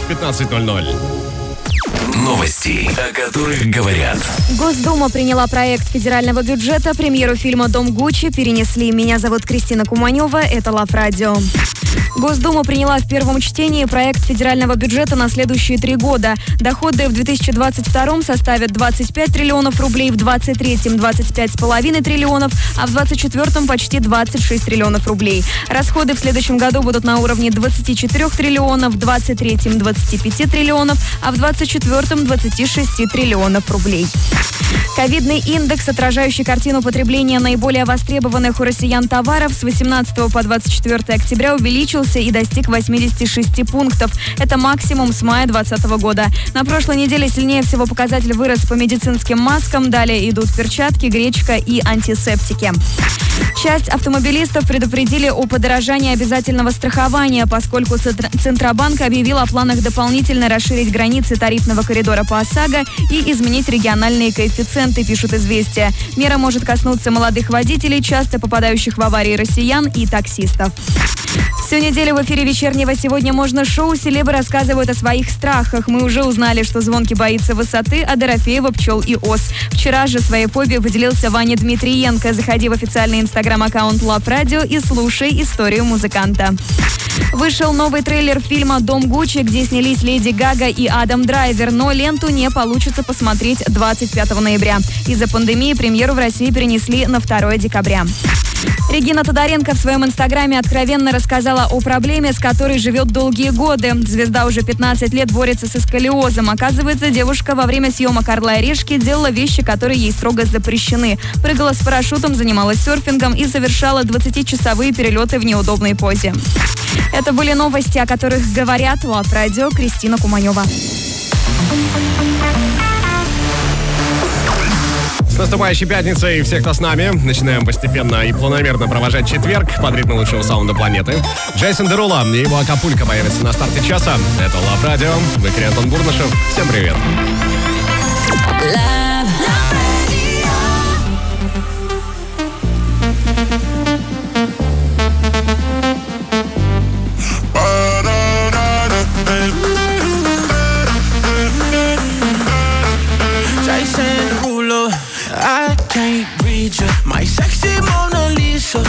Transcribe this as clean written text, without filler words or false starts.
в 15:00. Новости, о которых говорят. Госдума приняла проект федерального бюджета. Премьеру фильма «Дом Гуччи» перенесли. Меня зовут Кристина Куманева. Это Лав Радио. Госдума приняла в первом чтении проект федерального бюджета на следующие 3 года. Доходы в 2022 составят 25 триллионов рублей, в 2023 25,5 триллионов, а в 2024 почти 26 триллионов рублей. Расходы в следующем году будут на уровне 24 триллионов, в 2023 25 триллионов, а в 2024 26 триллионов рублей. Ковидный индекс, отражающий картину потребления наиболее востребованных у россиян товаров, с 18 по 24 октября увеличился и достиг 86 пунктов. Это максимум с мая 2020 года. На прошлой неделе сильнее всего показатель вырос по медицинским маскам. Далее идут перчатки, гречка и антисептики. Часть автомобилистов предупредили о подорожании обязательного страхования, поскольку Центробанк объявил о планах дополнительно расширить границы тарифного коридора по ОСАГО и изменить региональные коэффициенты, пишут «Известия». Мера может коснуться молодых водителей, часто попадающих в аварии россиян и таксистов. Всю неделю в эфире «Вечернего сегодня можно» шоу селебы рассказывают о своих страхах. Мы уже узнали, что Звонкий боится высоты, а Дорофеева пчел и ос. Вчера же своей фобией поделился Ваня Дмитриенко. Заходи в официальный инстаграм-аккаунт Лав Радио и слушай историю музыканта. Вышел новый трейлер фильма «Дом Гуччи», где снялись Леди Гага и Адам Драйвер, но ленту не получится посмотреть 25 ноября. Из-за пандемии премьеру в России перенесли на 2 декабря. Регина Тодоренко в своем инстаграме откровенно рассказала о проблеме, с которой живет долгие годы. Звезда уже 15 лет борется со сколиозом. Оказывается, девушка во время съемок «Орла и решки» делала вещи, которые ей строго запрещены. Прыгала с парашютом, занималась серфингом и совершала 20-часовые перелеты в неудобной позе. Это были новости, о которых говорят. Лав Радио, Кристина Куманева. С наступающей пятницей всех, кто с нами. Начинаем постепенно и планомерно провожать четверг под ритм лучшего саунда планеты. Джейсон Дерула и его «Акапулько» появится на старте часа. Это Лав Радио. В эфире Антон Бурнышев. Всем привет. I can't